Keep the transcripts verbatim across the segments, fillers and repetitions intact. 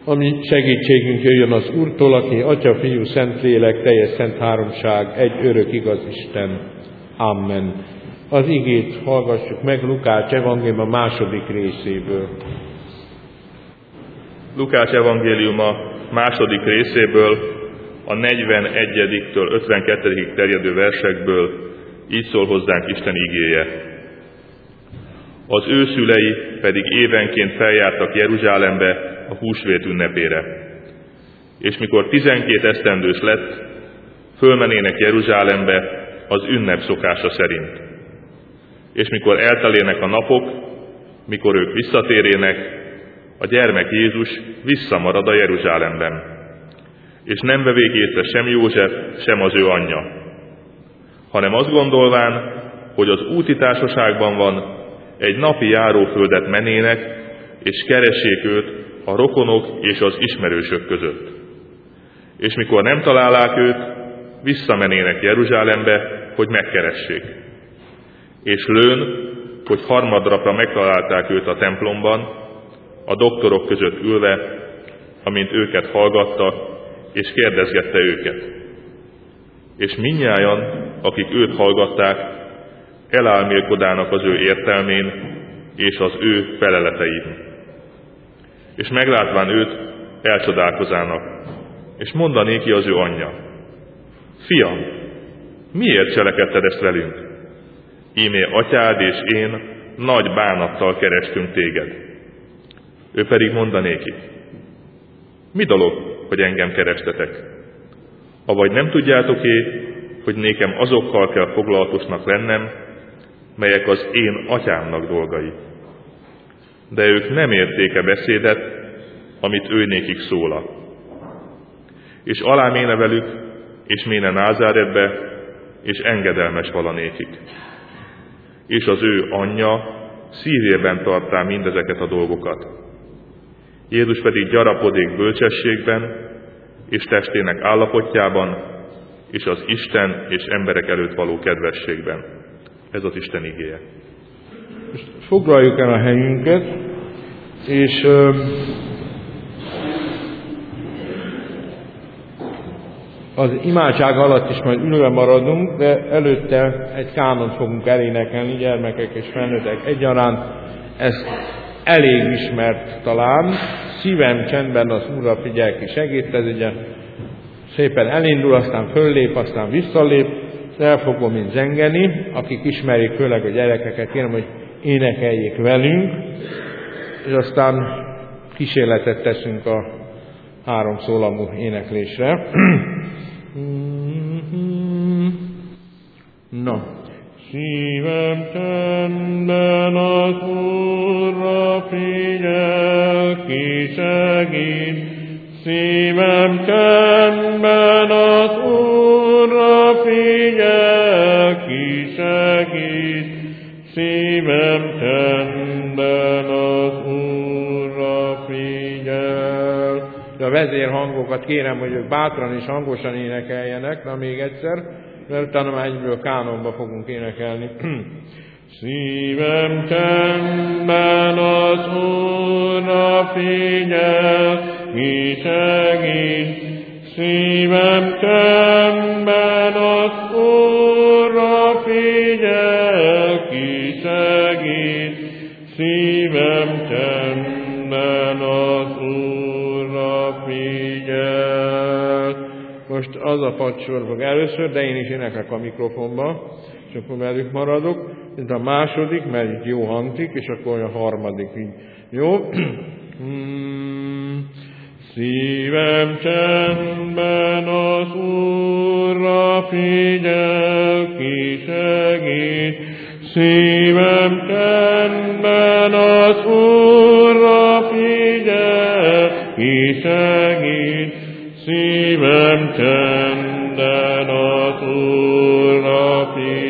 Ami segítségünk jöjjön az Úrtól, aki Atya, Fiú, Szentlélek, teljes szent háromság, egy örök igaz Isten. Amen. Az igét hallgassuk meg Lukács evangéliuma második részéből. Lukács evangéliuma második részéből, a negyvenegyediktől ötvenkettőig terjedő versekből így szól hozzánk Isten igéje. Az ő szülei pedig évenként feljártak Jeruzsálembe a húsvét ünnepére. És mikor tizenkét esztendős lett, fölmenének Jeruzsálembe az ünnep szokása szerint. És mikor eltelének a napok, mikor ők visszatérének, a gyermek Jézus visszamarad a Jeruzsálemben. És nem vevék észre sem József, sem az ő anyja, hanem azt gondolván, hogy az úti társaságban van, egy napi járóföldet menének, és keressék őt a rokonok és az ismerősök között. És mikor nem találják őt, visszamenének Jeruzsálembe, hogy megkeressék. És lőn, hogy harmadnapra megtalálták őt a templomban, a doktorok között ülve, amint őket hallgatta, és kérdezgette őket. És mindnyájan, akik őt hallgatták, elálmélkodának az ő értelmén és az ő feleletein. És meglátván őt, elcsodálkozának, és mondané ki az ő anyja: Fiam, miért cselekedted ezt velünk? Íme atyád és én nagy bánattal kerestünk téged. Ő pedig mondanéki: Mi dolog, hogy engem kerestetek? Avagy nem tudjátok-é, hogy nékem azokkal kell foglalatosnak lennem, melyek az én atyámnak dolgai. De ők nem érték a beszédet, amit ő nékik szóla. És aláméne velük, és méne Názáretbe, és engedelmes valanékik. És az ő anyja szívében tartá mindezeket a dolgokat. Jézus pedig gyarapodék bölcsességben, és testének állapotjában, és az Isten és emberek előtt való kedvességben. Ez az Isten igéje. Most foglaljuk el a helyünket, és ö, az imádság alatt is majd ülve maradunk, de előtte egy kánont fogunk elénekelni, gyermekek és felnőttek egyaránt. Ez elég ismert talán. Szívem csendben az Úrra figyel ki segít, ez ugye szépen elindul, aztán föllép, aztán visszalép, el fogom mind zengeni. Akik ismerik, főleg a gyerekeket, kérem, hogy énekeljék velünk, és aztán kísérletet teszünk a három szólamú éneklésre. Na. Szívem csendben az Úrra figyel, ki segít. Szívem csendben az Úrra figyel, ki segít. Szívem csendben az Úrra figyel. De a vezérhangokat kérem, hogy ők bátran és hangosan énekeljenek, na még egyszer, mert utána már egyből kánonba fogunk énekelni. Szívem csendben az Úrra figyel, ki segít. Szívem csendben az Úrra figyel, ki segít. Szívem csendben az Úrra figyel. Most az a padsor fog először, de én is éneklek a mikrofonba, és akkor velük maradok. Mint a második, mert itt jó hangzik, és akkor a harmadik így. Jó? Szívem csendben az Úrra figyel, ki segít. Szívem csendben az Úrra figyel, ki segít. Szívem csendben az Úrra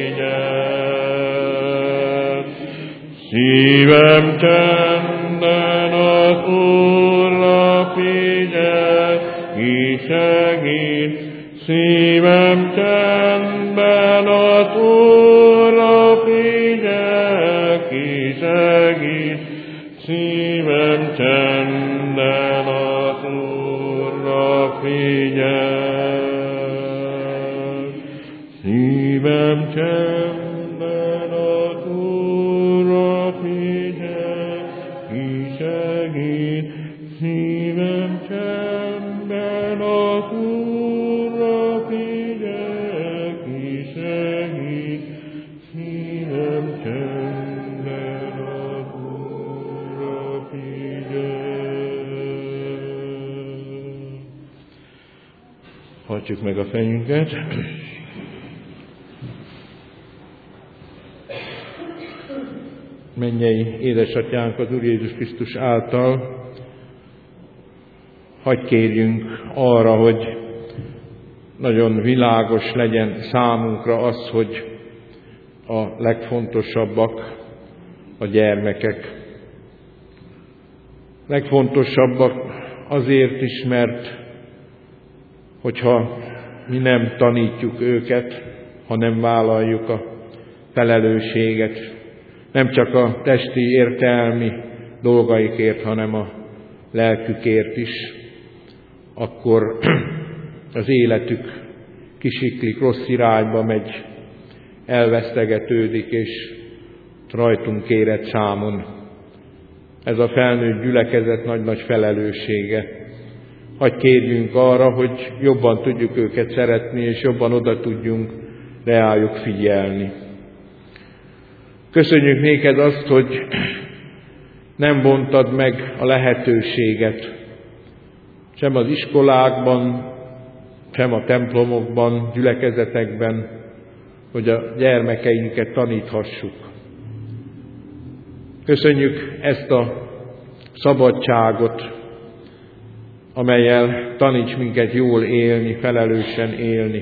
figyel. Szívem csendben az Úrra figyel, ki segít. Szívem csendben az Úrra figyel, ki segít. Szívem csendben az figyel. Szívem csendben az Úrra figyel, ki segít. Szívem csendben az Úrra figyel, ki segít. Szívem csendben az Úrra figyel. Hajtsuk meg a fejünket. Mennyei édesatyánk az Úr Jézus Krisztus által, hadd kérjünk arra, hogy nagyon világos legyen számunkra az, hogy a legfontosabbak a gyermekek. Legfontosabbak azért is, mert hogyha mi nem tanítjuk őket, ha nem vállaljuk a felelősséget, nem csak a testi értelmi dolgaikért, hanem a lelkükért is, akkor az életük kisiklik, rossz irányba megy, elvesztegetődik, és rajtunk érett számon. Ez a felnőtt gyülekezet nagy-nagy felelőssége. Hadd kérjünk arra, hogy jobban tudjuk őket szeretni, és jobban oda tudjunk reájuk figyelni. Köszönjük néked azt, hogy nem bontad meg a lehetőséget, sem az iskolákban, sem a templomokban, gyülekezetekben, hogy a gyermekeinket taníthassuk. Köszönjük ezt a szabadságot, amellyel taníts minket jól élni, felelősen élni.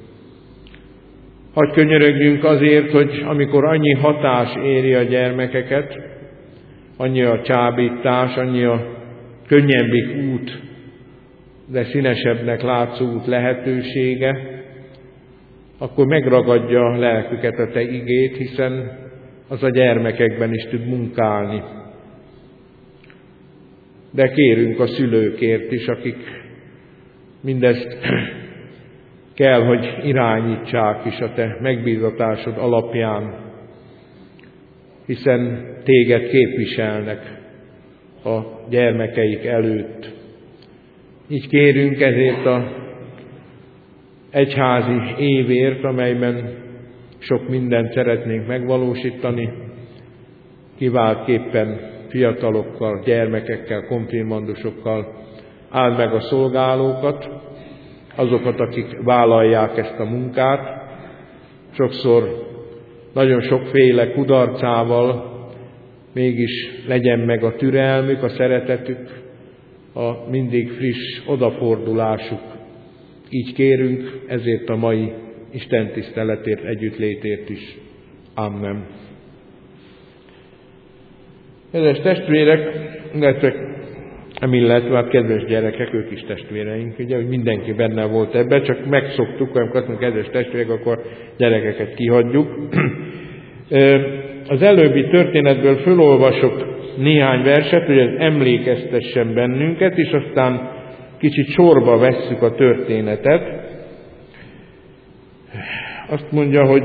Hadd könyörögjünk azért, hogy amikor annyi hatás éri a gyermekeket, annyi a csábítás, annyi a könnyebbik út, de színesebbnek látszó út lehetősége, akkor megragadja a lelküket a te igét, hiszen az a gyermekekben is tud munkálni. De kérünk a szülőkért is, akik mindezt kell, hogy irányítsák is a te megbízatásod alapján, hiszen téged képviselnek a gyermekeik előtt. Így kérünk ezért az egyházi évért, amelyben sok mindent szeretnénk megvalósítani, kiváltképpen fiatalokkal, gyermekekkel, konfirmandusokkal. Áld meg a szolgálókat, azokat, akik vállalják ezt a munkát, sokszor nagyon sokféle kudarcával, mégis legyen meg a türelmük, a szeretetük, a mindig friss odafordulásuk. Így kérünk ezért a mai Isten tiszteletért, együttlétért is. Amen. Kedves testvérek, illetve illetve hát kedves gyerekek, ők is testvéreink, ugye, hogy mindenki benne volt ebben, csak megszoktuk, amikor azt mondjuk, kedves testvérek, akkor gyerekeket kihagyjuk. Az előbbi történetből fölolvasok néhány verset, hogy ez emlékeztessen bennünket, és aztán kicsit sorba vesszük a történetet. Azt mondja, hogy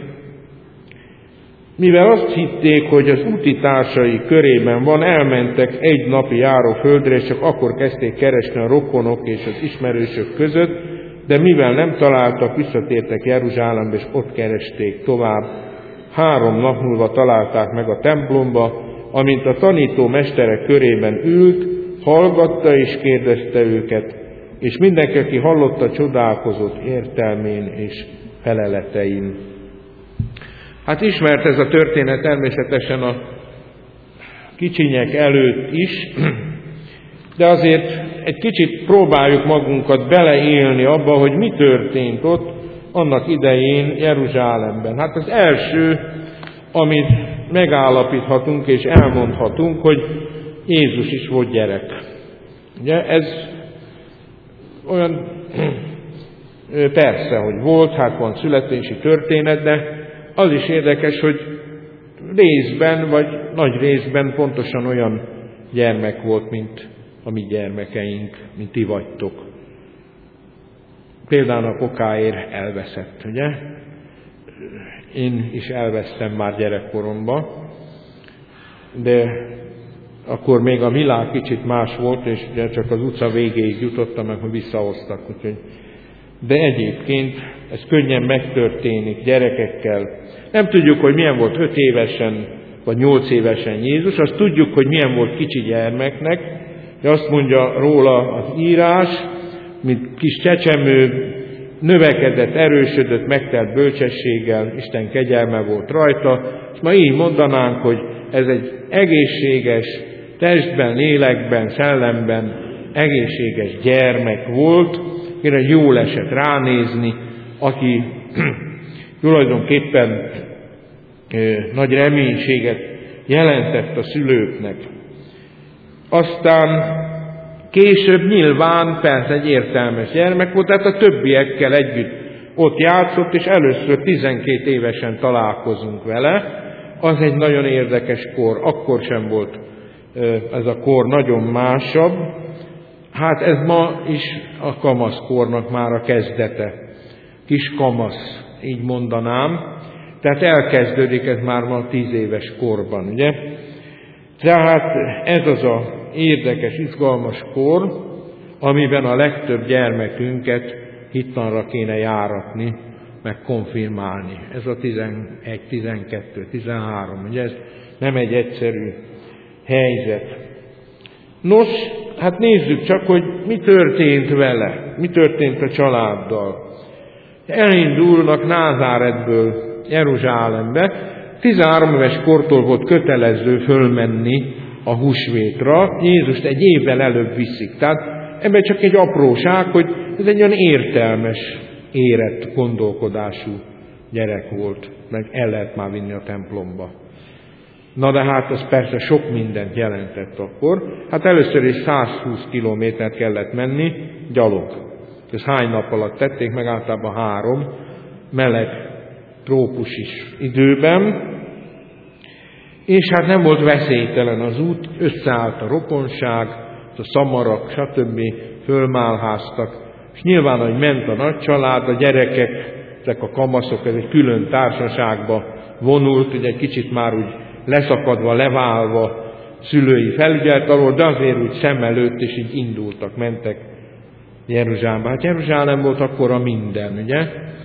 mivel azt hitték, hogy az útitársai körében van, elmentek egy napi járóföldre, és csak akkor kezdték keresni a rokonok és az ismerősök között, de mivel nem találtak, visszatértek Jeruzsálembe, és ott keresték tovább. Három nap múlva találták meg a templomba, amint a tanító mesterek körében ült, hallgatta és kérdezte őket, és mindenki, aki hallotta, csodálkozott értelmén és feleletein. Hát ismert ez a történet természetesen a kicsinyek előtt is, de azért egy kicsit próbáljuk magunkat beleélni abba, hogy mi történt ott annak idején Jeruzsálemben. Hát az első, amit megállapíthatunk és elmondhatunk, hogy Jézus is volt gyerek. Ugye ez olyan, persze, hogy volt, hát van születési történet, de az is érdekes, hogy részben, vagy nagy részben pontosan olyan gyermek volt, mint a mi gyermekeink, mint ti vagytok. például a kokáért elveszett, ugye? Én is elvesztem már gyerekkoromban, de akkor még a világ kicsit más volt, és ugye csak az utca végéig jutottam, meg hogy visszahoztak. Úgyhogy. De egyébként ez könnyen megtörténik gyerekekkel. Nem tudjuk, hogy milyen volt öt évesen, vagy nyolc évesen Jézus, azt tudjuk, hogy milyen volt kicsi gyermeknek, de azt mondja róla az írás, mint kis csecsemő, növekedett, erősödött, megtelt bölcsességgel, Isten kegyelme volt rajta, és ma így mondanánk, hogy ez egy egészséges, testben, lélekben, szellemben egészséges gyermek volt, akire jól esett ránézni, aki tulajdonképpen ö, nagy reménységet jelentett a szülőknek. Aztán később nyilván persze egy értelmes gyermek volt, tehát a többiekkel együtt ott játszott, és először tizenkét évesen találkozunk vele. Az egy nagyon érdekes kor, akkor sem volt ez a kor nagyon másabb. Hát ez ma is a kamaszkornak már a kezdete. Kis kamasz, így mondanám. Tehát elkezdődik ez már ma tíz éves korban, ugye? Tehát ez az a érdekes, izgalmas kor, amiben a legtöbb gyermekünket hittanra kéne járatni, meg konfirmálni. Ez a tizenegy, tizenkettő, tizenhárom, ugye ez nem egy egyszerű helyzet. Nos, hát nézzük csak, hogy mi történt vele, mi történt a családdal. Elindulnak Názáretből Jeruzsálembe, tizenhárom éves kortól volt kötelező fölmenni a húsvétra, Jézust egy évvel előbb viszik. Tehát ebben csak egy apróság, hogy ez egy olyan értelmes, érett gondolkodású gyerek volt, meg el lehet már vinni a templomba. Na de hát az persze sok mindent jelentett akkor. Hát először is százhúsz kilométert kellett menni gyalog. Ez hány nap alatt tették, meg általában három, meleg, trópusis időben. És hát nem volt veszélytelen az út, összeállt a rokonság, a szamarak, stb. Fölmálháztak. És nyilván, hogy ment a nagy család, a gyerekek, ezek a kamaszok, ez egy külön társaságba vonult, ugye egy kicsit már úgy leszakadva, leválva szülői felügyelet alól, de azért úgy szem előtt, és így indultak, mentek Jeruzsálembe. Hát Jeruzsálem volt akkor a minden, ugye?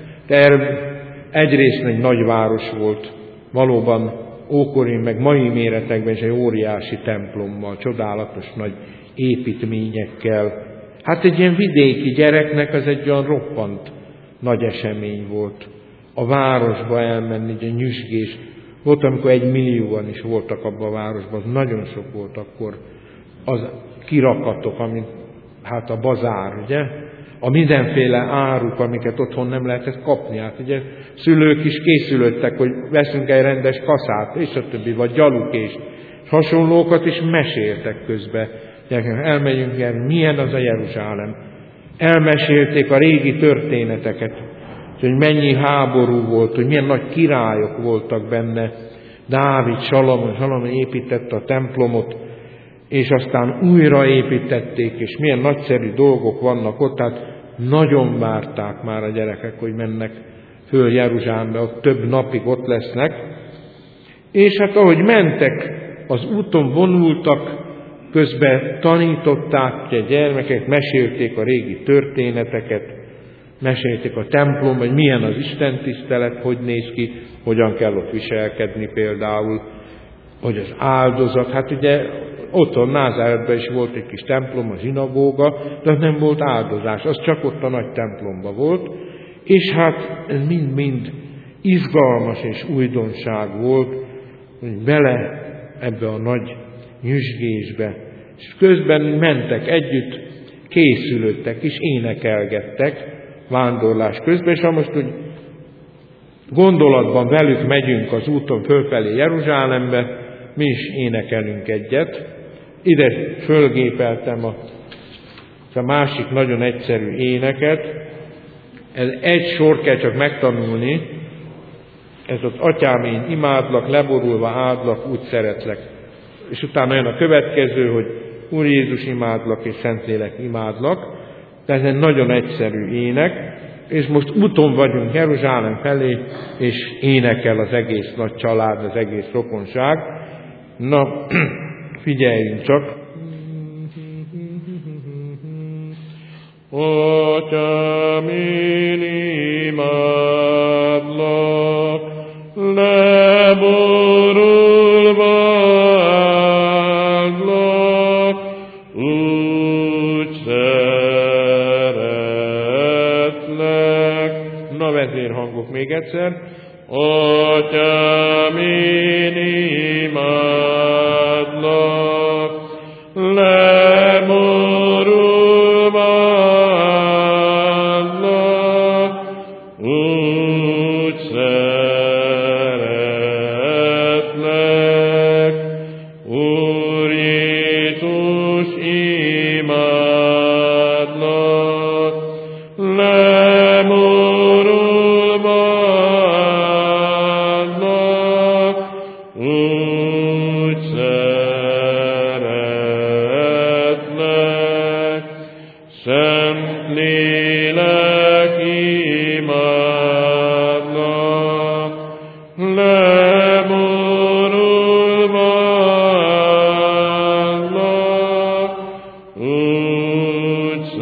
De egyrészt egy nagyváros volt, valóban ókori, meg mai méretekben is egy óriási templommal, csodálatos nagy építményekkel. Hát egy ilyen vidéki gyereknek az egy olyan roppant nagy esemény volt. A városba elmenni, egy nyüzsgés. Volt, amikor egy millióan is voltak abban a városban, az nagyon sok volt akkor. Az kirakatok, amit, hát a bazár, ugye? A mindenféle áruk, amiket otthon nem lehetett kapni. Hát ugye szülők is készülöttek, hogy veszünk egy rendes kaszát, és a többi, vagy gyalukést. Hasonlókat is meséltek közben. Elmegyünk el, milyen az a Jeruzsálem. Elmesélték a régi történeteket, hogy mennyi háború volt, hogy milyen nagy királyok voltak benne. Dávid, Salamon, Salamon építette a templomot, és aztán újra építették, és milyen nagyszerű dolgok vannak ott, tehát nagyon várták már a gyerekek, hogy mennek föl Jeruzsálembe, ott több napig ott lesznek. És hát ahogy mentek, az úton vonultak, közben tanították a gyermekek, mesélték a régi történeteket, mesélték a templom, hogy milyen az istentisztelet, hogy néz ki, hogyan kell ott viselkedni például, hogy az áldozat, hát ugye otthon Názáretben is volt egy kis templom, a zsinagóga, de nem volt áldozás, az csak ott a nagy templomban volt, és hát ez mind-mind izgalmas és újdonság volt, hogy bele ebbe a nagy nyüzsgésbe, és közben mentek együtt, készülődtek is, énekelgettek vándorlás közben, és ha most úgy gondolatban velük megyünk az úton fölfelé Jeruzsálembe, mi is énekelünk egyet. Ide fölgépeltem a, a másik nagyon egyszerű éneket. Ez egy sor kell csak megtanulni. Ez az atyám, én imádlak, leborulva áldlak, úgy szeretlek. És utána jön a következő, hogy Úr Jézus, imádlak, és Szentlélek, imádlak. De ez egy nagyon egyszerű ének. és most úton vagyunk Jeruzsálem felé, és énekel az egész nagy család, az egész rokonság. Na, figyeljünk csak! Atyám, én imádlak, leborulva áldlak, úgy szeretlek. Na, vezérhangok még egyszer. Atyám, én imádlak, leborulva áldlak, úgy szeretlek. Úr Jézus, imádlak, lemorulva áldlak, úgy szeretlek. Szentlélek, imádlak, lemorulva áldlak, úgy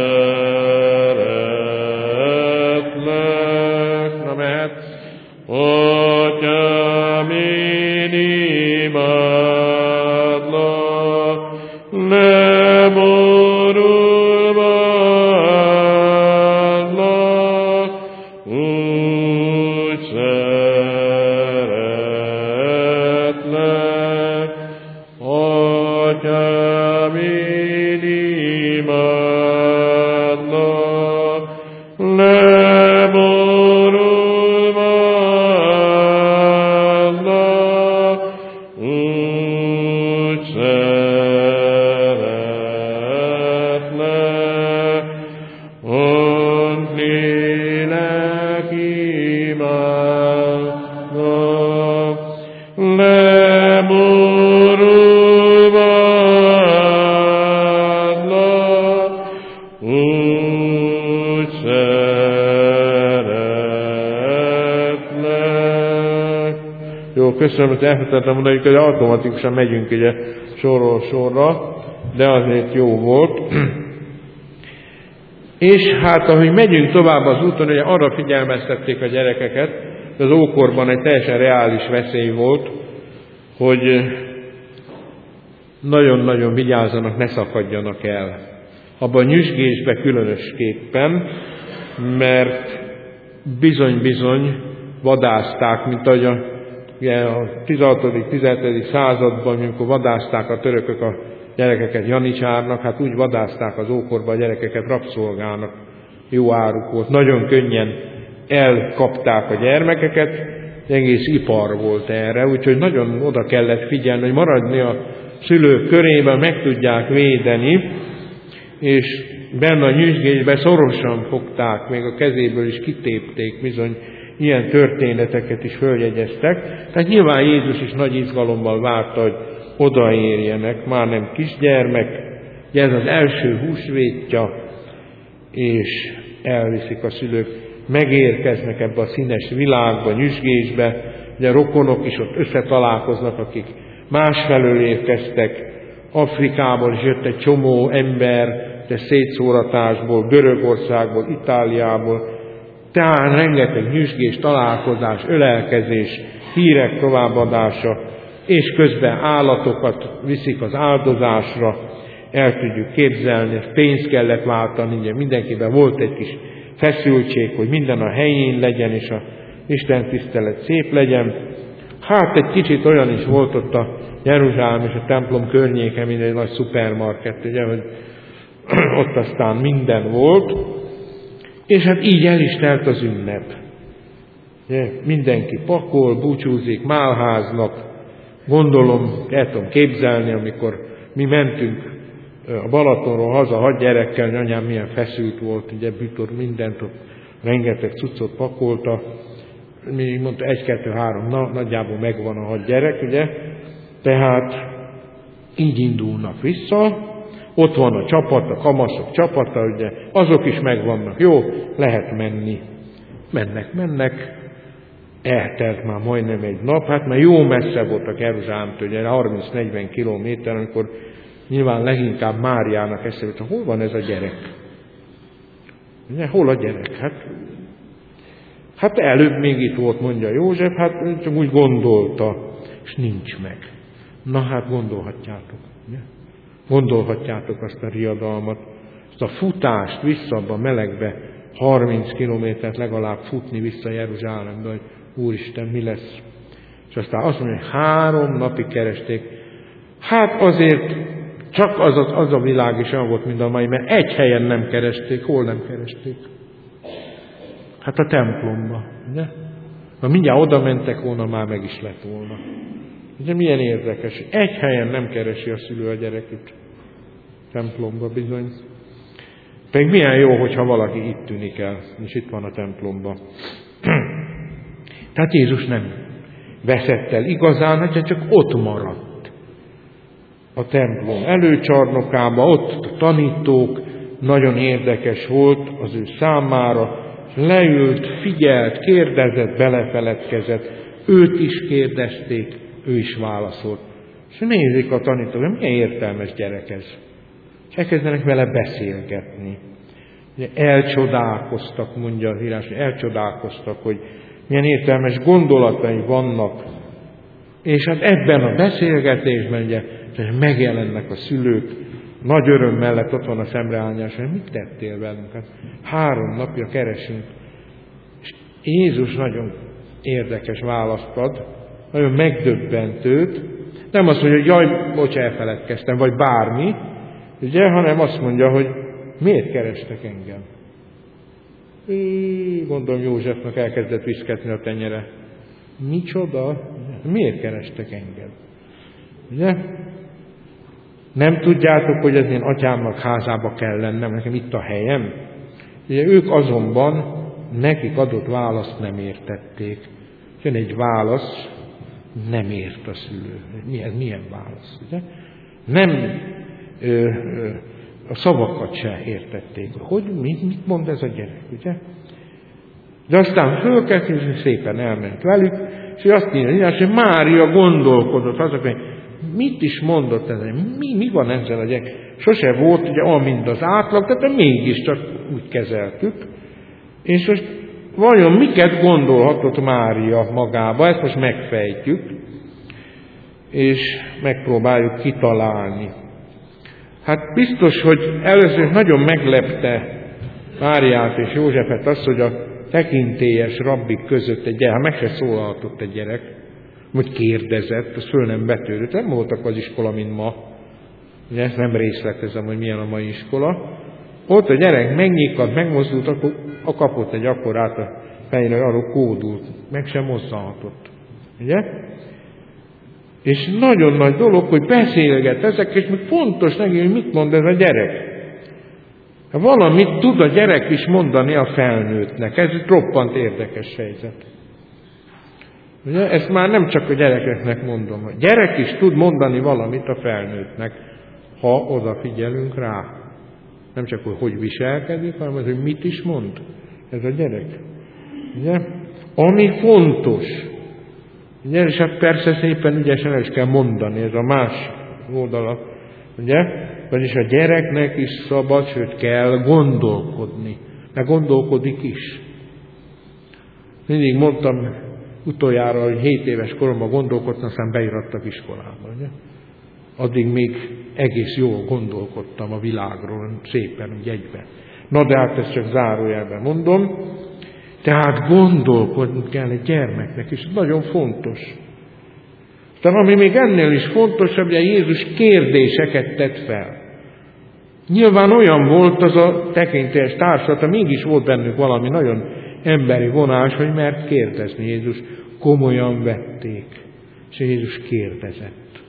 szeretlek. Na, mehet. Atyám, én imádlak, leborulva áldlak, úgy szeretlek. Atyám, én imádlak, leborulva áldlak, úgy szeretlek. Szent lélek, imádlak, leborulva áldlak, úgy szeretlek. Jó, köszönöm, hogy elfelejtettem mondani, hogy automatikusan megyünk ugye sorról sorra, de azért jó volt. És hát, ahogy megyünk tovább az úton, ugye arra figyelmeztették a gyerekeket, hogy az ókorban egy teljesen reális veszély volt, hogy nagyon-nagyon vigyázzanak, ne szakadjanak el. Abban a nyüzsgésbe különösképpen, mert bizony-bizony vadázták, mint ahogy a, ugye a tizenhatodik-tizenhetedik században, amikor vadázták a törökök a gyerekeket janicsárnak, hát úgy vadázták az ókorban a gyerekeket rabszolgának. Jó áruk volt, nagyon könnyen elkapták a gyermekeket, egész ipar volt erre, úgyhogy nagyon oda kellett figyelni, hogy maradni a szülők körében, meg tudják védeni, és benne a nyüzsgésben szorosan fogták, még a kezéből is kitépték, bizony ilyen történeteket is följegyeztek. Tehát nyilván Jézus is nagy izgalommal várta, hogy odaérjenek, már nem kisgyermek, ugye ez az első húsvétja, és elviszik a szülők, megérkeznek ebbe a színes világba, nyüzsgésbe, ugye a rokonok is ott összetalálkoznak, akik másfelől érkeztek, Afrikából is jött egy csomó ember, de szétszóratásból, Görögországból, Itáliából, tehát rengeteg nyüzsgés, találkozás, ölelkezés, hírek továbbadása, és közben állatokat viszik az áldozásra, el tudjuk képzelni, pénzt kellett váltani, ugye mindenkiben volt egy kis feszültség, hogy minden a helyén legyen, és a Isten tisztelet szép legyen. Hát egy kicsit olyan is volt ott a Jeruzsálem és a templom környéke, mint egy nagy szupermarket, ugye, hogy ott aztán minden volt, és hát így el is telt az ünnep. Ugye, mindenki pakol, búcsúzik, málháznak. Gondolom, el tudom képzelni, amikor mi mentünk a Balatonról haza hat gyerekkel, hogy anyám milyen feszült volt, ugye Bütor mindent, ott rengeteg cuccot pakolta, mi mondta egy, kettő, három, na, nagyjából megvan a hat gyerek, ugye, tehát így indulnak vissza, ott van a csapat, a kamaszok csapata, ugye, azok is megvannak. Jó, lehet menni. Mennek, mennek. Eltelt már majdnem egy nap, hát már jó messze voltak Jeruzsálemtől, ugye harminc-negyven kilométer, amikor nyilván leginkább Máriának eszébe, hogy hol van ez a gyerek? Ugye, hol a gyerek? Hát, hát előbb még itt volt, mondja József, hát csak úgy gondolta, és nincs meg. Na hát gondolhatjátok. Ugye? Gondolhatjátok azt a riadalmat, azt a futást vissza abba a melegbe, harminc kilométert legalább futni vissza Jeruzsálembe, hogy Úristen, mi lesz? És aztán azt mondja, hogy három napig keresték. Hát azért csak az a, az a világ is olyan volt, mint a mai, mert egy helyen nem keresték. Hol nem keresték? Hát a templomba, ugye? Na mindjárt oda mentek volna, már meg is lett volna. Ugye milyen érdekes, egy helyen nem keresi a szülő a gyerekét. Templomba bizony. Pedig milyen jó, hogyha valaki itt tűnik el, és itt van a templomba. Tehát Jézus nem veszett el igazán, hogyha csak ott maradt. A templom előcsarnokába, ott a tanítók, nagyon érdekes volt az ő számára, leült, figyelt, kérdezett, belefeledkezett, őt is kérdezték, ő is válaszolt. És nézik a tanítók, milyen értelmes gyerek ez. És elkezdenek vele beszélgetni. Ugye elcsodálkoztak, mondja az írás, elcsodálkoztak, hogy milyen értelmes gondolatai vannak. És hát ebben a beszélgetésben ugye megjelennek a szülők, nagy öröm mellett ott van a szemreállás, hogy mit tettél velünk? Hát három napja keresünk. És Jézus nagyon érdekes választ ad, nagyon megdöbbentőt. Nem azt mondja, hogy jaj, bocs, elfeledkeztem, vagy bármi, ugye, hanem azt mondja, hogy miért kerestek engem? Hű, mondom, Józsefnak elkezdett viszketni a tenyere. Micsoda? Miért kerestek engem? Ugye? Nem tudjátok, hogy az én atyámnak házába kell lennem, nekem itt a helyem? Ugye ők azonban nekik adott választ nem értették. Jön egy válasz, nem ért a szülő. Milyen, milyen válasz? Ugye? Nem ö, ö, a szavakat se értették. Hogy mit, mit mond ez a gyerek, ugye? De aztán fölkelt, és szépen elment velük, és azt írja, hogy Mária gondolkodott azok, hogy mit is mondott ez, mi, mi van ezzel a gyerek? Sose volt ugye olyan, mint az átlag, tehát mégiscsak úgy kezeltük. És most vajon miket gondolhatott Mária magába, ezt most megfejtjük, és megpróbáljuk kitalálni. Hát biztos, hogy először nagyon meglepte Máriát és Józsefet az, hogy a tekintélyes rabbik között egy gyerek, meg se szólalhatott egy gyerek, hogy kérdezett, az föl nem betörött, nem voltak az iskola, mint ma. Ugye ezt nem részletezem, hogy milyen a mai iskola. Ott a gyerek megnyíkat, megmozdult, akkor kapott egy akkorát a fejre, arról kódult, meg sem mozzanhatott. Ugye? És nagyon nagy dolog, hogy beszélget ezek, és még fontos neki, hogy mit mond ez a gyerek. Valamit tud a gyerek is mondani a felnőttnek. Ez egy roppant érdekes helyzet. Ugye? Ezt már nem csak a gyerekeknek mondom. A gyerek is tud mondani valamit a felnőttnek, ha odafigyelünk rá. Nem csak, hogy hogy viselkedik, hanem az, hogy mit is mond ez a gyerek. Ugye? Ami fontos. Ugye? És hát persze szépen ügyesen el is kell mondani, ez a más oldala. Ugye? Vagyis a gyereknek is szabad, sőt kell gondolkodni. Mert gondolkodik is. Mindig mondtam utoljára, hogy hét éves koromban gondolkodtam, aztán beirattak iskolába. Ugye? Addig még egész jól gondolkodtam a világról, szépen, úgy egyben. Na de hát ezt csak zárójelben mondom. Tehát gondolkodni kell egy gyermeknek, és nagyon fontos. Tehát ami még ennél is fontosabb, hogy Jézus kérdéseket tett fel. Nyilván olyan volt az a tekintélyes társadalom, mégis volt bennük valami nagyon emberi vonás, hogy mert kérdezni. Jézus komolyan vették, és Jézus kérdezett.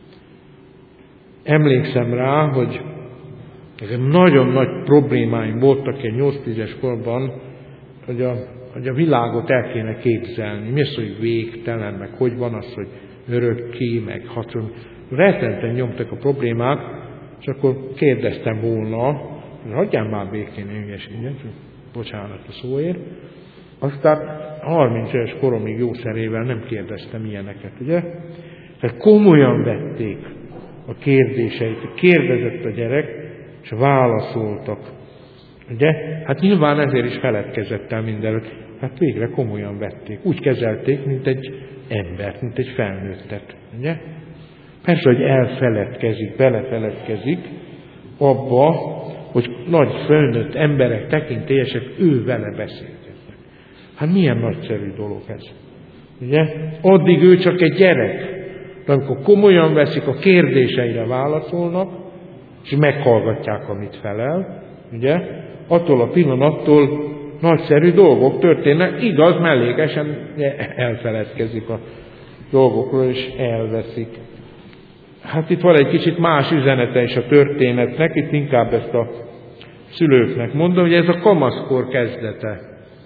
Emlékszem rá, hogy nagyon nagy problémáim voltak egy nyolc-tízes korban, hogy a, hogy a világot el kéne képzelni. Mi az, hogy végtelen, meg hogy van az, hogy örökké, meg hatszor. Rettenten nyomtak a problémák, és akkor kérdeztem volna, hogy hagyjál már békén hülyeséget, bocsánat a szóért. Aztán harminc éves koromig jószerével nem kérdeztem ilyeneket, ugye? Tehát komolyan vették a kérdéseit, kérdezett a gyerek, és válaszoltak. Ugye? Hát nyilván ezért is feledkezett el mindenről. Hát végre komolyan vették. Úgy kezelték, mint egy embert, mint egy felnőttet. Ugye? Persze, hogy elfeledkezik, belefeledkezik abba, hogy nagy felnőtt emberek, tekintélyesek, ő vele beszélgetnek. Hát milyen nagyszerű dolog ez. Ugye? Addig ő csak egy gyerek. De amikor komolyan veszik, a kérdéseire válaszolnak, és meghallgatják, amit felel, ugye? Attól a pillanattól nagyszerű dolgok történnek, igaz, mellékesen elfeledkezik a dolgokról, és elveszik. Hát itt van egy kicsit más üzenete is a történetnek, itt inkább ezt a szülőknek mondom, hogy ez a kamaszkor kezdete.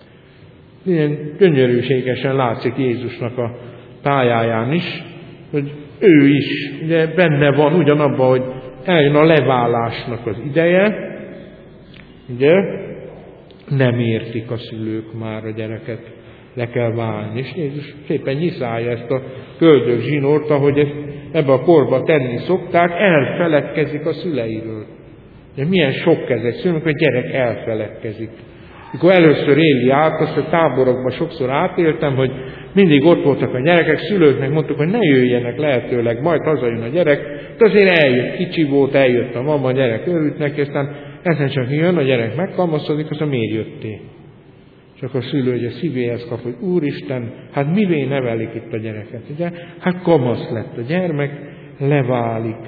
Ilyen gyönyörűségesen látszik Jézusnak a pályáján is, hogy ő is ugye benne van ugyanabban, hogy eljön a leválásnak az ideje, ugye, nem értik a szülők már a gyereket, le kell válni. És Jézus szépen nyiszálja ezt a köldök zsinort, ahogy ezt ebbe a korba tenni szokták, elfeledkezik a szüleiről. De milyen sok ez egy szülőnek, hogy a gyerek elfeledkezik. Mikor először éli át, azt a táborokban sokszor átéltem, hogy mindig ott voltak a gyerekek, szülőknek mondtuk, hogy ne jöjjenek lehetőleg, majd hazajön a gyerek, de azért eljött, kicsi volt, eljött a mama, a gyerek örült neki, aztán ezen csak jön, a gyerek megkalmazkodik, aztán miért jöttél? Csak a szülő ugye szívéhez kap, hogy Úristen, hát mivé nevelik itt a gyereket, ugye? Hát kamasz lett a gyermek, leválik.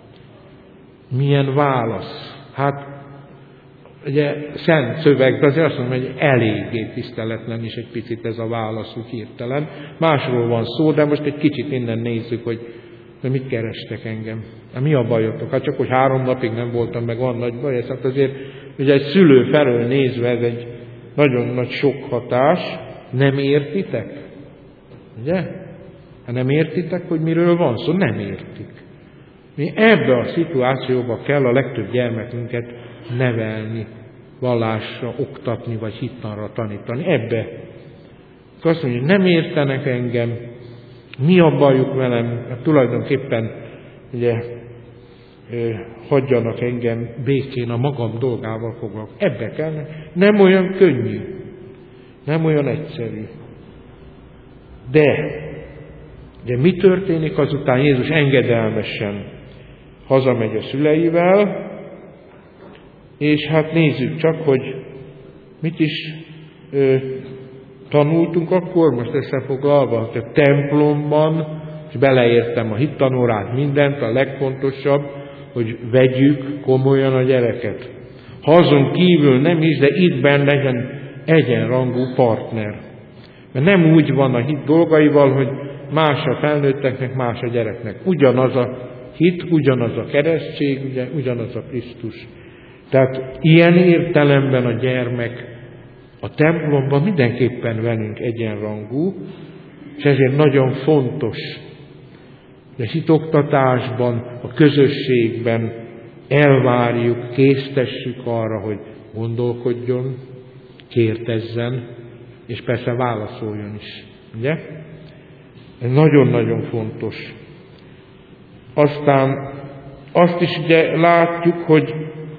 Milyen válasz? Hát ugye szent szövegben azért azt mondom, hogy eléggé tiszteletlen is egy picit ez a válasz, úgy hirtelen. Másról van szó, de most egy kicsit innen nézzük, hogy de mit kerestek engem? Hát mi a bajotok? Hát csak, hogy három napig nem voltam, meg van nagy baj. Hát azért ugye egy szülő felől nézve ez egy nagyon nagy sok hatás. Nem értitek? Ugye? Hát nem értitek, hogy miről van szó? Nem értik. Mi ebbe a szituációba kell a legtöbb gyermekünket nevelni, vallásra oktatni, vagy hittanra tanítani. Ebbe. Azt mondja, hogy nem értenek engem, mi a bajuk velem, hát tulajdonképpen ugye, ö, hagyjanak engem békén a magam dolgával foglalkozni. Ebbe kell, nem olyan könnyű, nem olyan egyszerű. De, de mi történik azután? Jézus engedelmesen hazamegy a szüleivel, és hát nézzük csak, hogy mit is ö, tanultunk akkor, most összefoglalva, a templomban, és beleértem a hittanórát, mindent, a legfontosabb, hogy vegyük komolyan a gyereket. Ha azon kívül nem is, de itt benn legyen egyenrangú partner. Mert nem úgy van a hit dolgaival, hogy más a felnőtteknek, más a gyereknek. Ugyanaz a hit, ugyanaz a keresztség, ugye, ugyanaz a Krisztus. Tehát ilyen értelemben a gyermek a templomban mindenképpen velünk egyenrangú, és ezért nagyon fontos, hogy a hitoktatásban, a közösségben elvárjuk, késztessük arra, hogy gondolkodjon, kérdezzen, és persze válaszoljon is. Ugye? Ez nagyon-nagyon fontos. Aztán azt is ugye látjuk, hogy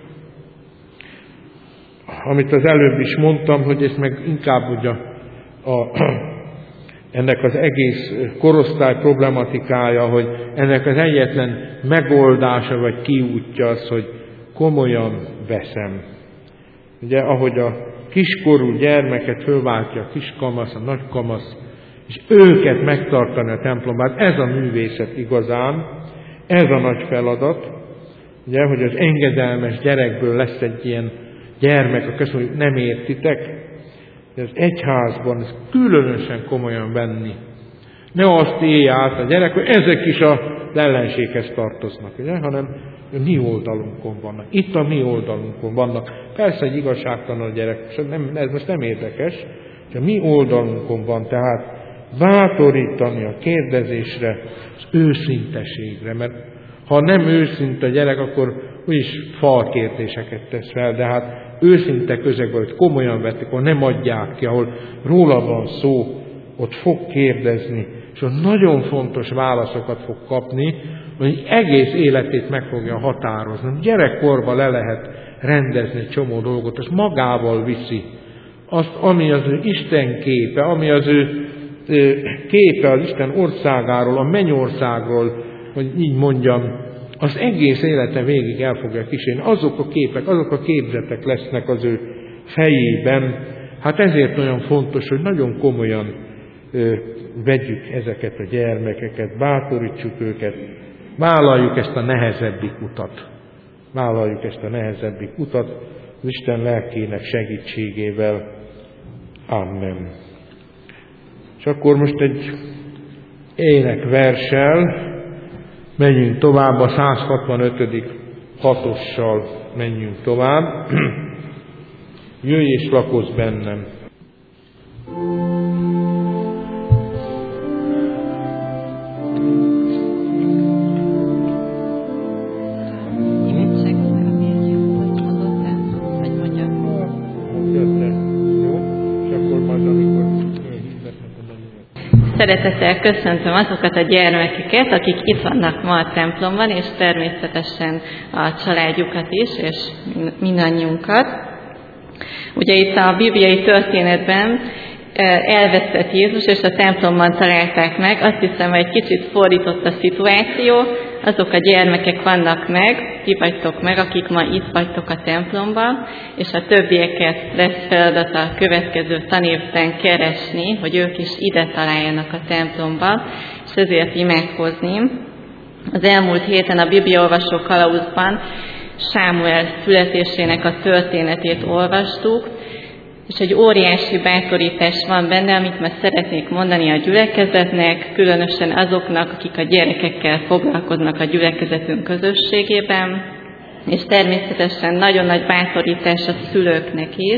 amit az előbb is mondtam, hogy ez meg inkább ugye a, ennek az egész korosztály problematikája, hogy ennek az egyetlen megoldása vagy kiútja az, hogy komolyan veszem. Ugye, ahogy a kiskorú gyermeket fölváltja a kiskamasz, a nagykamasz, és őket megtartani a templomban, ez a művészet igazán, ez a nagy feladat, ugye, hogy az engedelmes gyerekből lesz egy ilyen gyermek, aki azt mondja, hogy nem értitek, de az egyházban ez különösen komolyan venni. Ne azt élje át a gyerek, hogy ezek is az ellenséghez tartoznak, ugye? Hanem a mi oldalunkon vannak. Itt a mi oldalunkon vannak. Persze egy igazságtalan a gyerek, nem, ez most nem érdekes, de a mi oldalunkon van, tehát bátorítani a kérdezésre, az őszinteségre, mert ha nem őszinte a gyerek, akkor úgyis falkérdéseket tesz fel, de hát őszinte közegben, hogy komolyan vették, ahol nem adják ki, ahol róla van szó, ott fog kérdezni, és ott nagyon fontos válaszokat fog kapni, hogy egész életét meg fogja határozni. Gyerekkorban le lehet rendezni egy csomó dolgot, és magával viszi azt, ami az ő Isten képe, ami az ő képe az Isten országáról, a mennyországról, hogy így mondjam, az egész élete végig el fogja kísérni. Azok a képek, azok a képzetek lesznek az ő fejében. Hát ezért olyan fontos, hogy nagyon komolyan ö, vegyük ezeket a gyermekeket, bátorítsuk őket, vállaljuk ezt a nehezebbik utat. Vállaljuk ezt a nehezebbik utat az Isten lelkének segítségével. Amen. És akkor most egy énekverssel menjünk tovább, a száz hatvanötödik hatossal menjünk tovább. Jöjj és lakozz bennem. Szeretettel köszöntöm azokat a gyermekeket, akik itt vannak ma a templomban, és természetesen a családjukat is, és mindannyiunkat. Ugye itt a bibliai történetben elvesztett Jézus, és a templomban találták meg. Azt hiszem, hogy egy kicsit fordított a szituáció. Azok a gyermekek vannak meg, ti vagytok meg, akik ma itt vagytok a templomban, és a többieket lesz feladata a következő tanévben keresni, hogy ők is ide találjanak a templomba, és ezért imádkozni. Az elmúlt héten a Bibliaolvasó kalauzban Sámuel születésének a történetét olvastuk, és egy óriási bátorítás van benne, amit már szeretnék mondani a gyülekezetnek, különösen azoknak, akik a gyerekekkel foglalkoznak a gyülekezetünk közösségében, és természetesen nagyon nagy bátorítás a szülőknek is,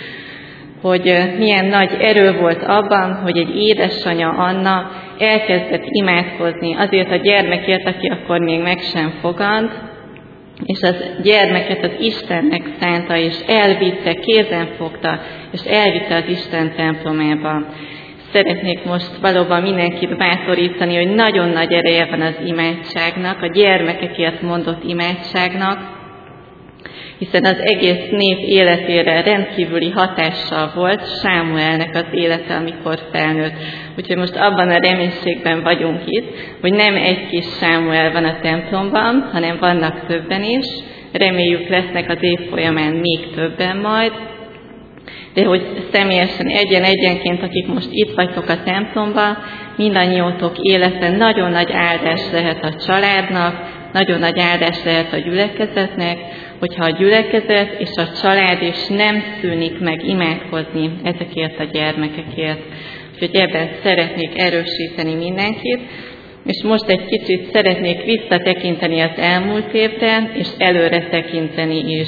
hogy milyen nagy erő volt abban, hogy egy édesanyja, Anna elkezdett imádkozni azért a gyermekért, aki akkor még meg sem fogant, és az gyermeket az Istennek szánta, és elvitte, kézen fogta, és elvitte az Isten templomába. Szeretnék most valóban mindenkit bátorítani, hogy nagyon nagy ereje van az imádságnak, a gyermekekért mondott imádságnak, hiszen az egész nép életére rendkívüli hatással volt Sámuelnek az élete, amikor felnőtt. Úgyhogy most abban a reménységben vagyunk itt, hogy nem egy kis Sámuel van a templomban, hanem vannak többen is. Reméljük lesznek az év folyamán még többen majd, de hogy személyesen egyen-egyenként, akik most itt vagytok a templomban, mindannyiótok élete nagyon nagy áldás lehet a családnak, nagyon nagy áldás lehet a gyülekezetnek, hogyha a gyülekezet és a család is nem szűnik meg imádkozni ezekért a gyermekekért. Úgyhogy ebben szeretnék erősíteni mindenkit, és most egy kicsit szeretnék visszatekinteni az elmúlt évre, és előre tekinteni is.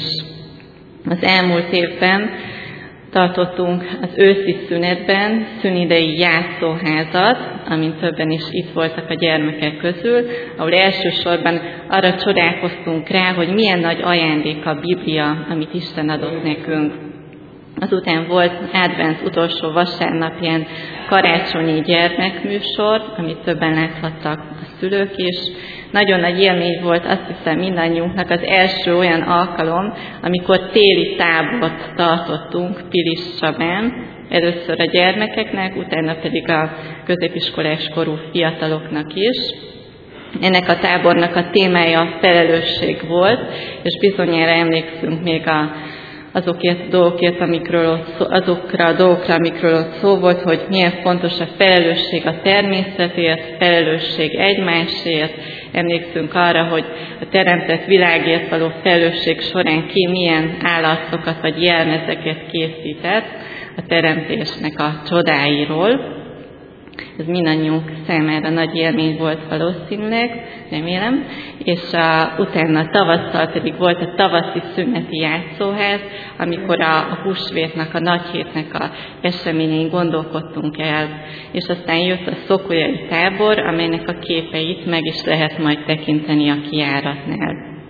Az elmúlt évben tartottunk az őszi szünetben szünidei játszóházat, amint többen is itt voltak a gyermekek közül, ahol elsősorban arra csodálkoztunk rá, hogy milyen nagy ajándék a Biblia, amit Isten adott nekünk. Azután volt advent utolsó vasárnapján karácsonyi gyermekműsor, amit többen láthattak a szülők is. Nagyon nagy élmény volt, azt hiszem mindannyiunknak az első olyan alkalom, amikor téli tábort tartottunk Piliscsabán, először a gyermekeknek, utána pedig a középiskolás korú fiataloknak is. Ennek a tábornak a témája a felelősség volt, és bizonyára emlékszünk még a azokért a dolgokért, amikről ott szó, azokra a dolgokra, amikről ott szó volt, hogy milyen fontos a felelősség a természetért, felelősség egymásért. Emlékszünk arra, hogy a teremtett világért való felelősség során ki milyen állatokat vagy jelmezeket készített a teremtésnek a csodáiról. Ez mindannyiunk számára nagy élmény volt valószínűleg, remélem, és a, utána tavasszal pedig volt a tavaszi szüneti játszóház, amikor a, a húsvétnak, a nagyhétnek a eseményein gondolkodtunk el, és aztán jött a szokolyai tábor, amelynek a képeit meg is lehet majd tekinteni a kijáratnál.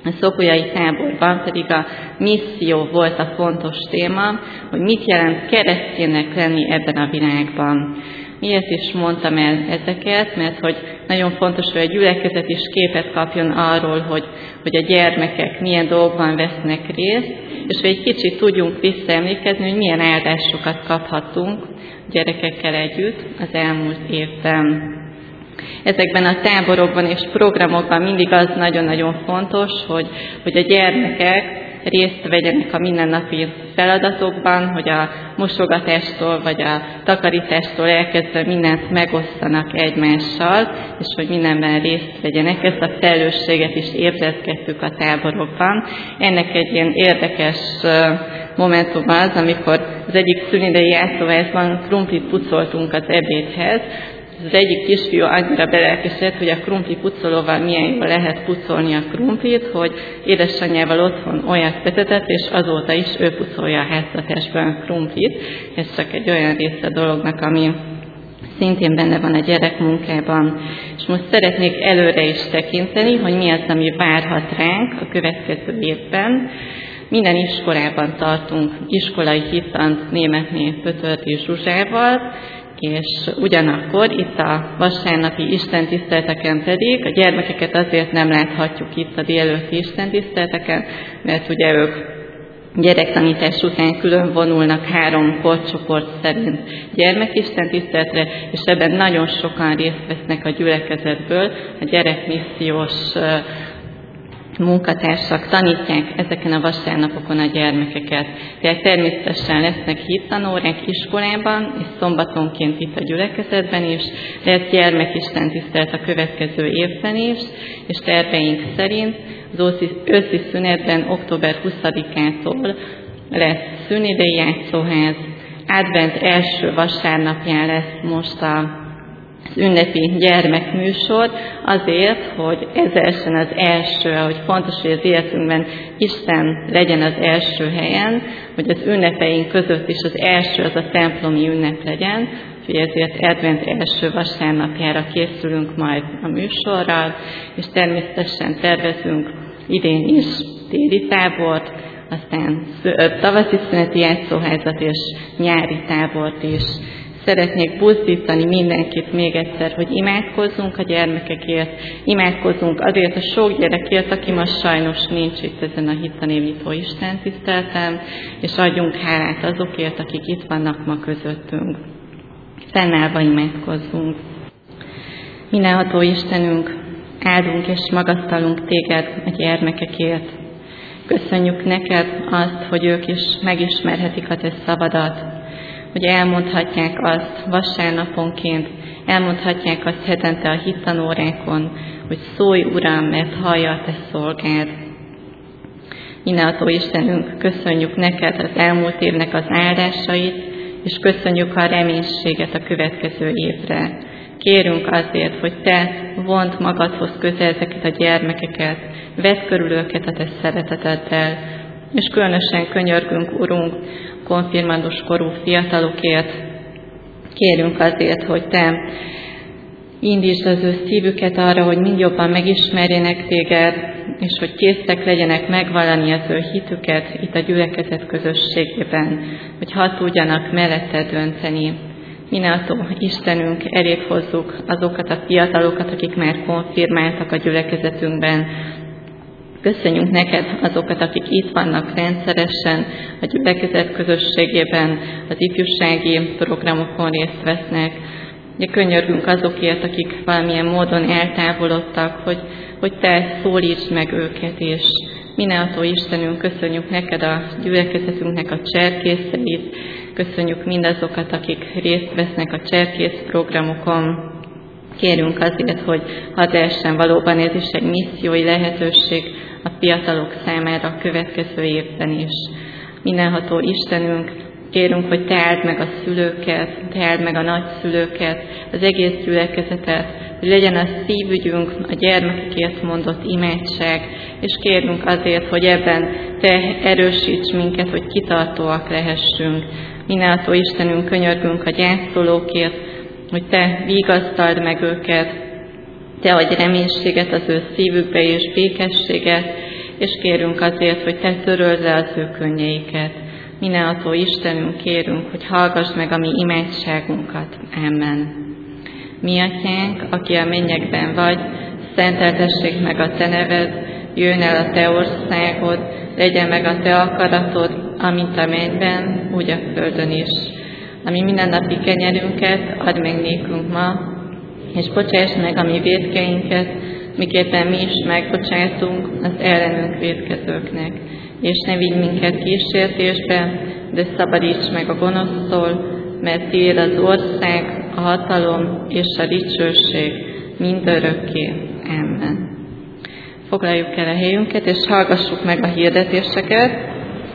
A szokolyai táborban pedig a misszió volt a fontos téma, hogy mit jelent kereszténynek lenni ebben a világban. Miért is mondtam el ezeket? Mert hogy nagyon fontos, hogy a gyülekezet is képet kapjon arról, hogy, hogy a gyermekek milyen dolgokban vesznek részt, és hogy egy kicsit tudjunk visszaemlékezni, hogy milyen áldásokat kaphatunk gyerekekkel együtt az elmúlt évben. Ezekben a táborokban és programokban mindig az nagyon-nagyon fontos, hogy, hogy a gyermekek részt vegyenek a mindennapi feladatokban, hogy a mosogatástól vagy a takarítástól elkezdve mindent megosztanak egymással, és hogy mindenben részt vegyenek. Ezt a felelősséget is érzedgettük a táborokban. Ennek egy ilyen érdekes momentum az, amikor az egyik szünidei játszóházban krumplit pucoltunk az ebédhez. Az egyik kisfiú annyira belelkesedett, hogy a krumpli pucolóval milyen jól lehet pucolni a krumplit, hogy édesanyjával otthon olyat vetetett, és azóta is ő pucolja a háztartásban a krumplit. Ez csak egy olyan része a dolognak, ami szintén benne van a gyerekmunkában. És most szeretnék előre is tekinteni, hogy mi az, ami várhat ránk a következő évben. Minden iskolában tartunk iskolai hittant Németné Pötördi Zsuzsával, és ugyanakkor itt a vasárnapi istentiszteleteken pedig a gyermekeket azért nem láthatjuk itt a délelőtti istentiszteleteken, mert ugye ők gyerektanítás után külön vonulnak három korcsoport szerint gyermekistentiszteletre, és ebben nagyon sokan részt vesznek a gyülekezetből, a gyerekmissziós munkatársak tanítják ezeken a vasárnapokon a gyermekeket. Tehát természetesen lesznek hittanórák iskolában, és szombatonként itt a gyülekezetben is, lesz gyermekistentisztelet a következő évben is, és terveink szerint az őszi szünetben október huszadikától lesz szünidei játszóház, advent első vasárnapján lesz most a az ünnepi gyermekműsor, azért, hogy ez essen az első, ahogy fontos, hogy az életünkben Isten legyen az első helyen, hogy az ünnepeink között is az első az a templomi ünnep legyen, úgyhogy ezért advent első vasárnapjára készülünk majd a műsorral, és természetesen tervezünk idén is téli tábort, aztán tavaszi szüneti játszóházat és nyári tábort is. Szeretnék buzdítani mindenkit még egyszer, hogy imádkozzunk a gyermekekért, imádkozzunk azért a sok gyerekért, aki ma sajnos nincs itt ezen a hittanévító istentiszteleten, és adjunk hálát azokért, akik itt vannak ma közöttünk. Fennállva imádkozzunk. Mindenható Istenünk, áldunk és magasztalunk téged a gyermekekért. Köszönjük neked azt, hogy ők is megismerhetik a te szavadat, hogy elmondhatják azt vasárnaponként, elmondhatják azt hetente a hittanórákon, hogy szólj, Uram, mert hallja a te szolgád. Mindenható Istenünk, köszönjük neked az elmúlt évnek az áldásait, és köszönjük a reménységet a következő évre. Kérünk azért, hogy te vond magadhoz közel ezeket a gyermekeket, vedd körül őket a te szereteteddel, és különösen könyörgünk, Urunk, konfirmandus korú fiatalokért. Kérünk azért, hogy te indítsd az ő szívüket arra, hogy mind jobban megismerjenek téged, és hogy készek legyenek megvallani az ő hitüket itt a gyülekezet közösségében, hogy ha tudjanak mellette dönteni. Mindenható Istenünk, elég hozzuk azokat a fiatalokat, akik már konfirmáltak a gyülekezetünkben. Köszönjük neked azokat, akik itt vannak rendszeresen a gyülekezet közösségében, az ifjúsági programokon részt vesznek. De könyörgünk azokért, akik valamilyen módon eltávolodtak, hogy, hogy te szólítsd meg őket, és mindenható Istenünk, köszönjük neked a gyülekezetünknek a cserkészeit, köszönjük mindazokat, akik részt vesznek a cserkész programokon. Kérünk azért, hogy hadd lehessen valóban ez is egy missziói lehetőség a fiatalok számára a következő évben is. Mindenható Istenünk, kérünk, hogy te áld meg a szülőket, te áld meg a nagyszülőket, az egész gyülekezetet, hogy legyen a szívügyünk a gyermekekért mondott imádság, és kérünk azért, hogy ebben te erősíts minket, hogy kitartóak lehessünk. Mindenható Istenünk, könyörgünk a gyászolókért, hogy te vigasztald meg őket, te adj reménységet az ő szívükbe és békességet, és kérünk azért, hogy Te töröld le az ő könnyeiket. Mindenható Istenünk, kérünk, hogy hallgass meg a mi imádságunkat. Amen. Mi Atyánk, aki a mennyekben vagy, szenteltessék meg a Te neved, jöjjön el a Te országod, legyen meg a Te akaratod, amint a mennyben, úgy a földön is. Ami mindennapi kenyerünket add meg nékünk ma, és bocsáss meg a mi vétkeinket, miképpen mi is megbocsátunk az ellenünk vétkezőknek. És ne vigy minket kísértésbe, de szabadíts meg a gonosztól, mert Tiéd az ország, a hatalom és a dicsőség mindörökké. Amen. Foglaljuk el a helyünket, és hallgassuk meg a hirdetéseket.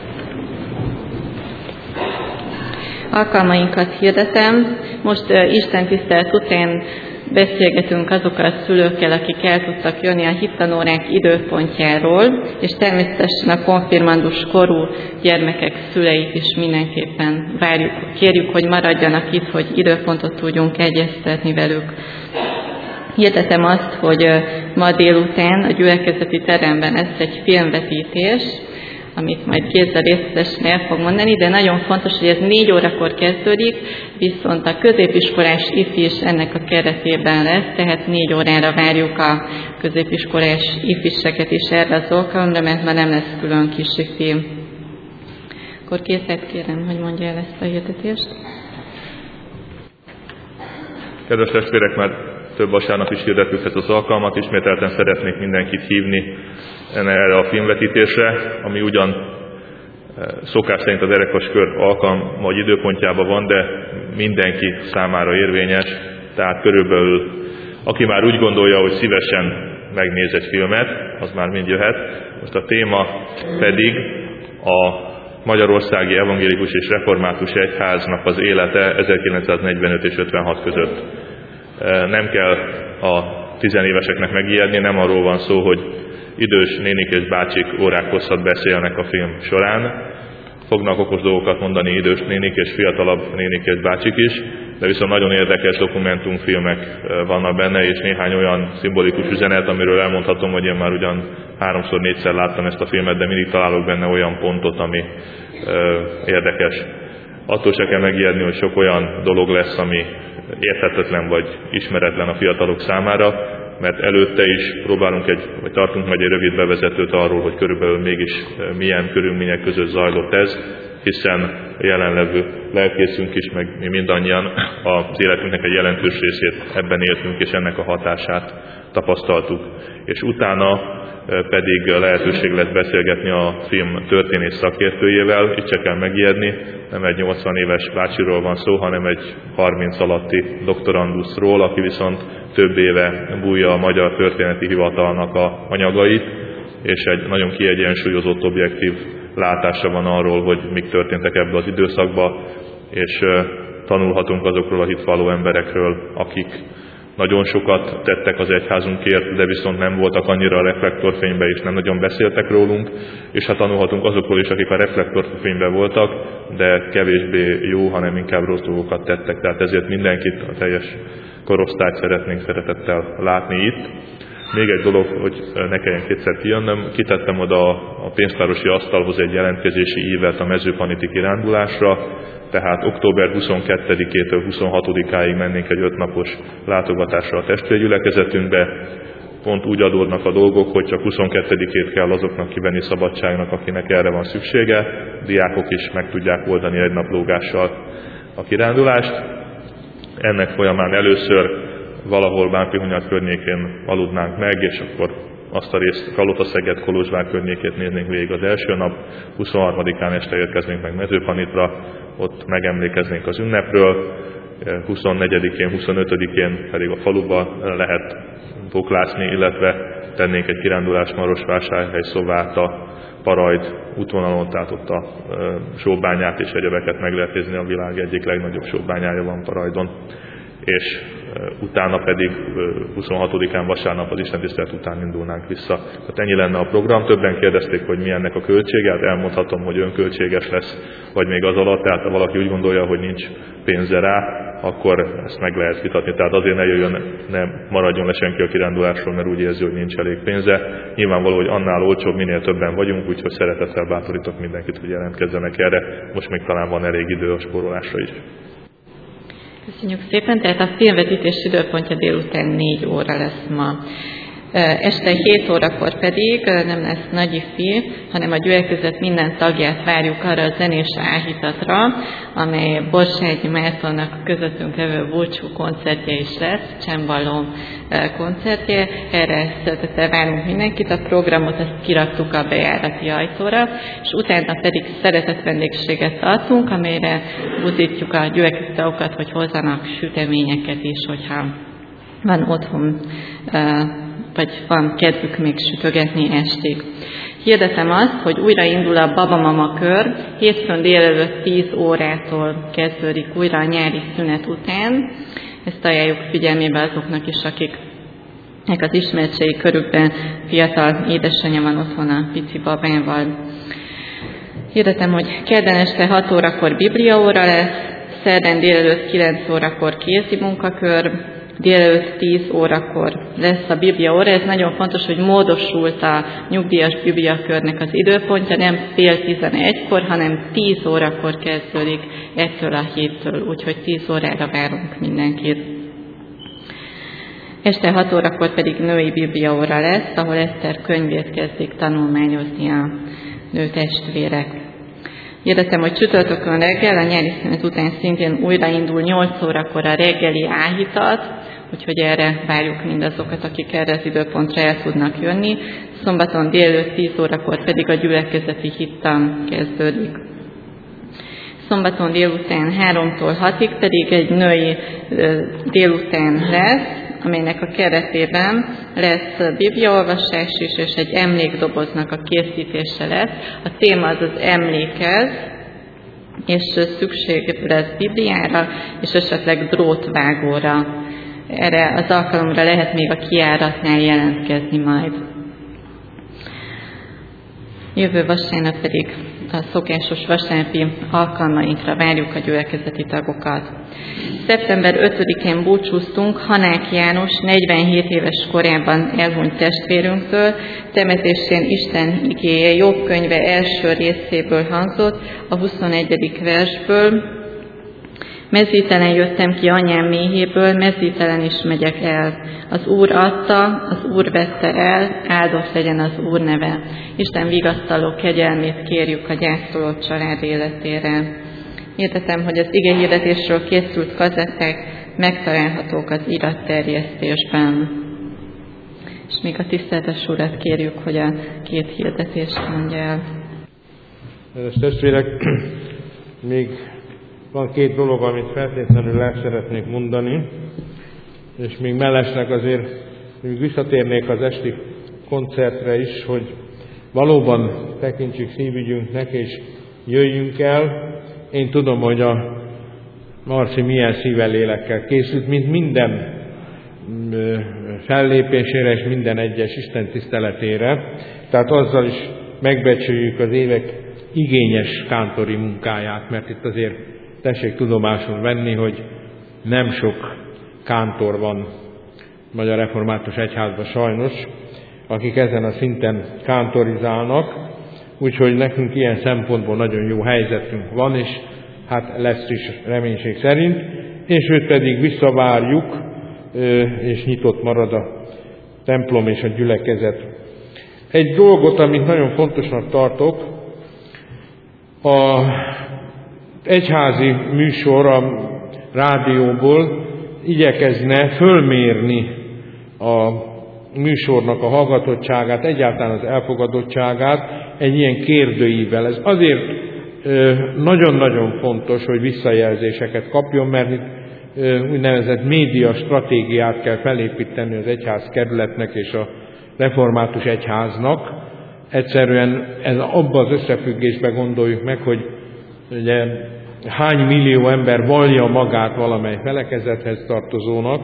Alkalmainkat hirdetem. Most uh, Isten tisztelet után beszélgetünk azokkal a szülőkkel, akik el tudtak jönni a hittanóránk időpontjáról, és természetesen a konfirmandus korú gyermekek szüleit is mindenképpen várjuk, kérjük, hogy maradjanak itt, hogy időpontot tudjunk egyeztetni velük. Hirdetem azt, hogy ma délután a gyülekezeti teremben lesz egy filmvetítés, amit majd Géza részletesen el fog mondani, de nagyon fontos, hogy ez négy órakor kezdődik, viszont a középiskolás ifi is ennek a keretében lesz, tehát négy órára várjuk a középiskolás ifiseket is erre az alkalomra, mert ma nem lesz külön kisi film. Akkor Gézát kérem, hogy mondja el ezt a hirdetést. Kedves testvérek, már több vasárnap is hirdettük ezt az alkalmat, ismételten szeretnék mindenkit hívni erre a filmvetítésre, ami ugyan szokás szerint az Erekaskör alkalma vagy időpontjában van, de mindenki számára érvényes, tehát körülbelül aki már úgy gondolja, hogy szívesen megnéz egy filmet, az már mind jöhet. Most a téma pedig a Magyarországi Evangélikus és Református Egyháznak az élete ezerkilencszáznegyvenöt és ötvenhat között. Nem kell a tizenéveseknek megijedni, nem arról van szó, hogy idős nénik és bácsik órák hosszat beszélnek a film során. Fognak okos dolgokat mondani idős nénik és fiatalabb nénik és bácsik is, de viszont nagyon érdekes dokumentumfilmek vannak benne, és néhány olyan szimbolikus üzenet, amiről elmondhatom, hogy én már ugyan háromszor, négyszer láttam ezt a filmet, de mindig találok benne olyan pontot, ami ö, érdekes. Attól se kell megijedni, hogy sok olyan dolog lesz, ami érthetetlen vagy ismeretlen a fiatalok számára, mert előtte is próbálunk egy, vagy tartunk meg egy rövid bevezetőt arról, hogy körülbelül mégis milyen körülmények között zajlott ez, hiszen a jelenlevő lelkészünk is, meg mi mindannyian az életünknek egy jelentős részét ebben éltünk, és ennek a hatását tapasztaltuk. És utána pedig lehetőség lesz beszélgetni a film történész szakértőjével, itt se kell megijedni, nem egy nyolcvan éves bácsiról van szó, hanem egy harminc alatti doktoranduszról, aki viszont több éve bújja a Magyar Történeti Hivatalnak a anyagait, és egy nagyon kiegyensúlyozott, objektív látása van arról, hogy mik történtek ebbe az időszakba, és tanulhatunk azokról a hitvalló emberekről, akik nagyon sokat tettek az egyházunkért, de viszont nem voltak annyira a reflektorfényben, és nem nagyon beszéltek rólunk, és hát tanulhatunk azokról is, akik a reflektorfényben voltak, de kevésbé jó, hanem inkább rossz dolgokat tettek. Tehát ezért mindenkit, a teljes korosztályt szeretnénk szeretettel látni itt. Még egy dolog, hogy ne kelljen kétszer kijönnöm, kitettem oda a pénztárosi asztalhoz egy jelentkezési ívet a mezőpaniti kirándulásra, tehát október huszonkettedikétől huszonhatodikáig mennénk egy ötnapos látogatásra a testvérgyülekezetünkbe. Pont úgy adódnak a dolgok, hogy csak huszonkettedikét kell azoknak kivenni szabadságnak, akinek erre van szüksége. Diákok is meg tudják oldani egy naplógással a kirándulást. Ennek folyamán először valahol Bánffyhunyad környékén aludnánk meg, és akkor azt a részt, Kalotaszeged, Kolozsvár környékét néznénk végig az első nap, huszonharmadikán este érkeznénk meg Mezőpanitra, ott megemlékeznénk az ünnepről, huszonnegyedikén, huszonötödikén pedig a faluba lehet poklászni, illetve tennénk egy kirándulást Marosvásárhely, Szováta, Parajd útvonalon, tehát ott a sóbányát és egyebeket meg lehet nézni, a világ egyik legnagyobb sóbányája van Parajdon. És utána pedig huszonhatodikán vasárnap az istentisztelet után indulnánk vissza. Tehát ennyi lenne a program. Többen kérdezték, hogy mi ennek a költsége, hát elmondhatom, hogy önköltséges lesz, vagy még az alatt, tehát ha valaki úgy gondolja, hogy nincs pénze rá, akkor ezt meg lehet vitatni. Tehát azért ne jöjjön, ne maradjon le senki a kirándulásról, mert úgy érzi, hogy nincs elég pénze. Nyilvánvaló, hogy annál olcsóbb, minél többen vagyunk, úgyhogy szeretettel bátorítok mindenkit, hogy jelentkezzenek erre. Most még talán van elég idő a spórolásra is. Köszönjük szépen, tehát a filmvetítés időpontja délután négy óra lesz ma. Este hét órakor pedig nem lesz nagyifi, hanem a gyülekezet minden tagját várjuk arra a zenés áhítatra, amely Borsányi Mártonnak a közöttünk levő búcsú koncertje is lesz, csembaló koncertje. Erre szeretettel várunk mindenkit, a programot ezt kiraktuk a bejárati ajtóra, és utána pedig szeretett vendégséget tartunk, amelyre buzdítjuk a gyülekezeti tagokat, hogy hozzanak süteményeket is, hogyha van otthon vagy van kedvük még sütögetni estig. Hirdetem azt, hogy újra indul a Babamama kör, hétfőn délelőtt tíz órától kezdődik újra a nyári szünet után. Ezt ajánljuk figyelmébe azoknak is, akiknek az ismertségi körükben fiatal édesanyja van otthon a pici babával. Hirdetem, hogy kedden este hat órakor bibliaóra lesz, szerdán délelőtt kilenc órakor kézi munkakör, délelőtt tíz órakor lesz a Biblia óra. Ez nagyon fontos, hogy módosult a nyugdíjas bibliakörnek az időpontja, nem fél tizenegykor, hanem tíz órakor kezdődik ettől a héttől, úgyhogy tíz órára várunk mindenkit. Este hat órakor pedig női Biblia óra lesz, ahol Eszter könyvét kezdik tanulmányozni a nőtestvérek. Hirdetem, hogy csütörtökön reggel, a nyári szünet után szintén újraindul nyolc órakor a reggeli áhítat, úgyhogy erre várjuk mindazokat, akik erre az időpontra el tudnak jönni. Szombaton délelőtt tíz órakor pedig a gyülekezeti hittan kezdődik. Szombaton délután háromtól hatig pedig egy női délután lesz, amelynek a keretében lesz bibliaolvasás is, és egy emlékdoboznak a készítése lesz. A téma az az emlékez, és szükség lesz Bibliára, és esetleg drótvágóra. Erre az alkalomra lehet még a kijáratnál jelentkezni majd. Jövő vasárnap pedig a szokásos vasárnapi alkalmainkra várjuk a gyülekezeti tagokat. Szeptember ötödikén búcsúztunk Hanák János negyvenhét éves korában elhunyt testvérünktől. Temetésén Isten igéje Jobb könyve első részéből hangzott, a huszonegyedik versből. Mezítelen jöttem ki anyám méhéből, mezítelen is megyek el. Az Úr adta, az Úr vette el, áldott legyen az Úr neve. Isten vigasztaló kegyelmét kérjük a gyászoló család életére. Hirdetem, hogy az ige hirdetésről készült kazetták megtalálhatók az iratterjesztésben. És még a tiszteletes Urat kérjük, hogy a két hirdetést mondja el. Kedves testvérek, még van két dolog, amit feltétlenül el szeretnék mondani, és még mellesleg azért még visszatérnék az esti koncertre is, hogy valóban tekintsük szívügyünknek, és jöjjünk el. Én tudom, hogy a Marci milyen szívvel, lélekkel készült, mint minden fellépésére és minden egyes Isten tiszteletére. Tehát azzal is megbecsüljük az évek igényes kántori munkáját, mert itt azért tessék tudomásul venni, hogy nem sok kántor van Magyar Református Egyházban sajnos, akik ezen a szinten kántorizálnak, úgyhogy nekünk ilyen szempontból nagyon jó helyzetünk van, és hát lesz is reménység szerint, és őt pedig visszavárjuk, és nyitott marad a templom és a gyülekezet. Egy dolgot, amit nagyon fontosnak tartok, a egyházi műsor a rádióból igyekezne fölmérni a műsornak a hallgatottságát, egyáltalán az elfogadottságát egy ilyen kérdőívvel. Ez azért nagyon-nagyon fontos, hogy visszajelzéseket kapjon, mert itt úgynevezett média stratégiát kell felépíteni az egyházkerületnek és a református egyháznak. Egyszerűen ez abban az összefüggésben gondoljuk meg, hogy ugye hány millió ember vallja magát valamely felekezethez tartozónak,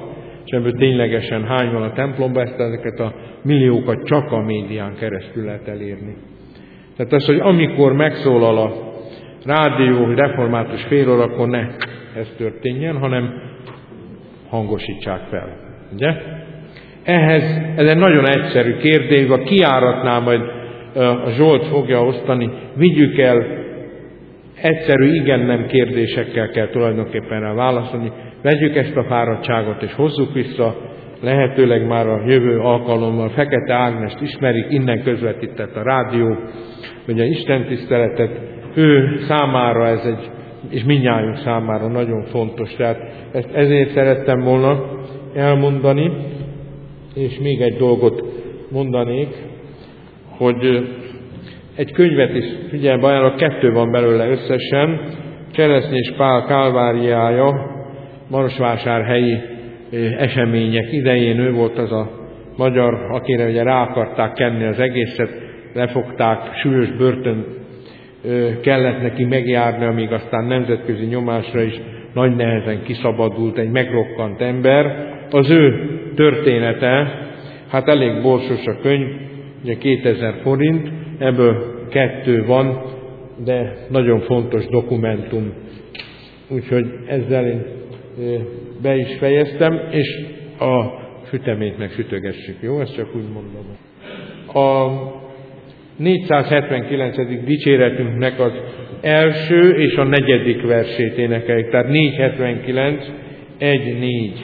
és ebből ténylegesen hány van a templomban, ezt ezeket a milliókat csak a médián keresztül lehet elérni. Tehát az, hogy amikor megszólal a rádió református fél órakor, ne ez történjen, hanem hangosítsák fel. Ugye? Ehhez, ez egy nagyon egyszerű kérdés, a kiáratnál majd a Zsolt fogja osztani, vigyük el, egyszerű igen-nem kérdésekkel kell tulajdonképpen rá válaszolni, vegyük ezt a fáradtságot és hozzuk vissza, lehetőleg már a jövő alkalommal. Fekete Ágnest ismerik, innen közvetített a rádió, hogy a Isten tiszteletet ő számára ez egy, és mindnyájunk számára nagyon fontos. Tehát ezt ezért szerettem volna elmondani, és még egy dolgot mondanék, hogy egy könyvet is figyelme ajánlok, kettő van belőle összesen, Cseresznyés Pál kálváriája, marosvásárhelyi események idején. Ő volt az a magyar, akire ugye rá akarták kenni az egészet, lefogták, súlyos börtön kellett neki megjárni, amíg aztán nemzetközi nyomásra is nagy nehezen kiszabadult, egy megrokkant ember. Az ő története, hát elég borsos a könyv, ugye kétezer forint, ebből kettő van, de nagyon fontos dokumentum. Úgyhogy ezzel én be is fejeztem, és a süteményt meg sütögessük, jó? Ezt csak úgy mondom. A négyszázhetvenkilencedik dicséretünknek az első és a negyedik versét énekeljük, tehát négyszázhetvenkilenc, egy, négy.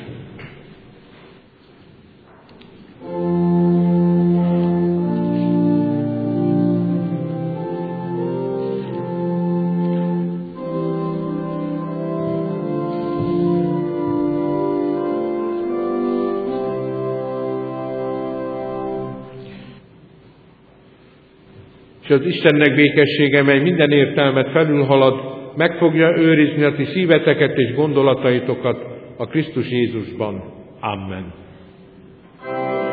És az Istennek békessége, mely minden értelmet felülhalad, meg fogja őrizni a ti szíveteket és gondolataitokat a Krisztus Jézusban. Amen.